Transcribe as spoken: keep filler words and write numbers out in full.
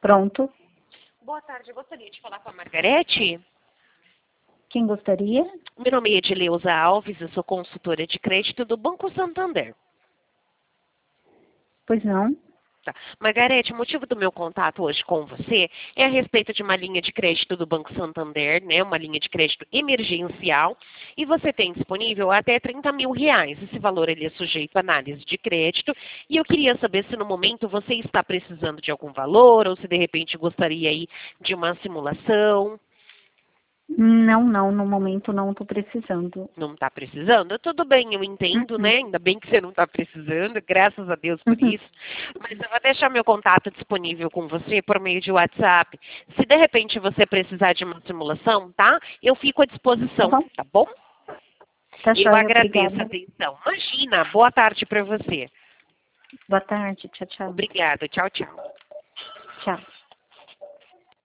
Pronto. Boa tarde, eu gostaria de falar com a Margarete. Quem gostaria? Meu nome é Edileuza Alves, eu sou consultora de crédito do Banco Santander. Pois não. Tá. Margarete, o motivo do meu contato hoje com você é a respeito de uma linha de crédito do Banco Santander, né? Uma linha de crédito emergencial, e você tem disponível até trinta mil reais. Esse valor ele é sujeito à análise de crédito, e eu queria saber se no momento você está precisando de algum valor, ou se de repente gostaria aí de uma simulação. Não, não, no momento não estou precisando. Não está precisando? Tudo bem, eu entendo, Uhum. né? Ainda bem que você não está precisando, graças a Deus por Uhum. isso. Mas eu vou deixar meu contato disponível com você por meio de WhatsApp. Se de repente você precisar de uma simulação, tá? Eu fico à Tá disposição, bom? tá bom? Tá Eu joia, agradeço a obrigada. atenção. Imagina, boa tarde para você. Boa tarde, tchau, tchau. Obrigada, tchau, tchau. Tchau.